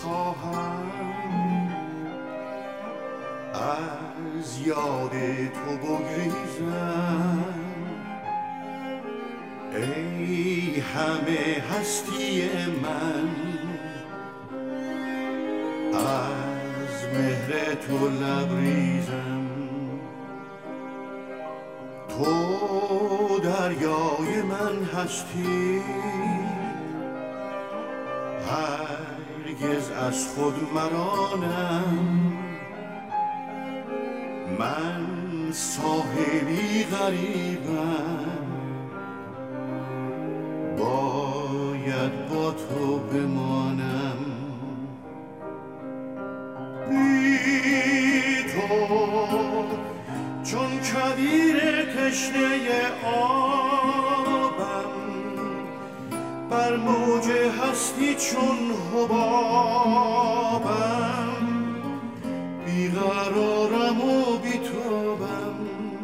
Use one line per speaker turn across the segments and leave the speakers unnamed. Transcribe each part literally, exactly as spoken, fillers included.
خواهم از یاد تو بگریزم. ای همه هستی من، از مهر تو لبریزم. تو دریای من هستی، هرگز از خود مرانم. من ساحلی غریبم، باید با تو بمانم. بی تو چون کویر تشنه آبم، بر موج هستی چون حبابم. بیقرارم و بی‌تابم.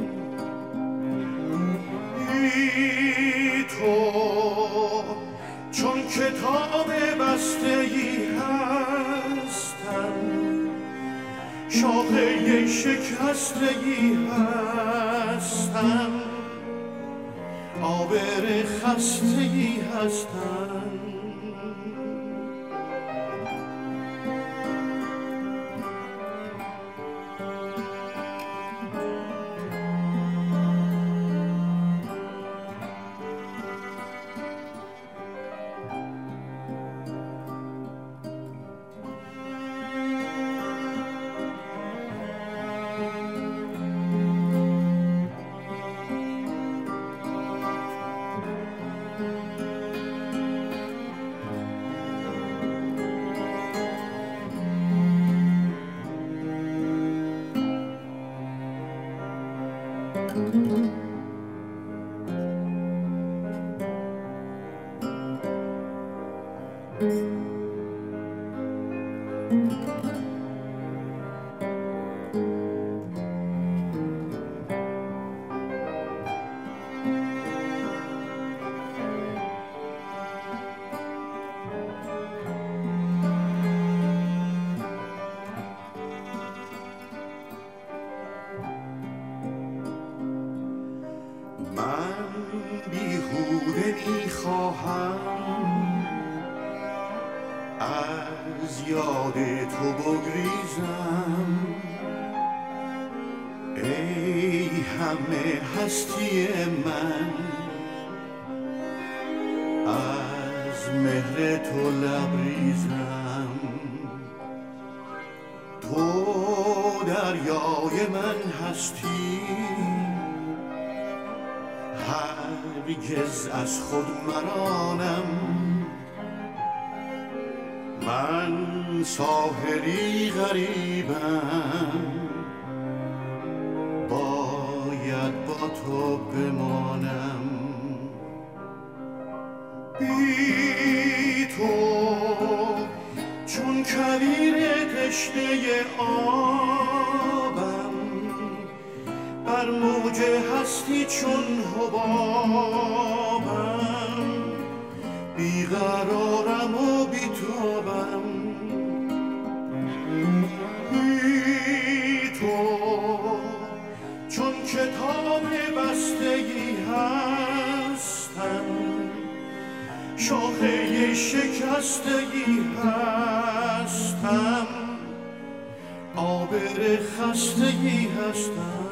بی تو چون کتاب بسته‌ای هستم، شاخه شکستگی هستم، آبر خستگی هستم. بیهوده میخواهم از یاد تو بگریزم. ای همه هستی من، از مهر تو لبریزم. تو دریای من هستی، هرگز از خود مرانم. من ساحلی غریبم، باید با تو بمانم. بی تو چون کویر تشنه آبم، بر موج هستی چون حبابم. بیقرارم و بی‌تابم. بی تو چون کتاب بستگی هستم، شاخه شکستگی هستم، آبر خستگی هستم.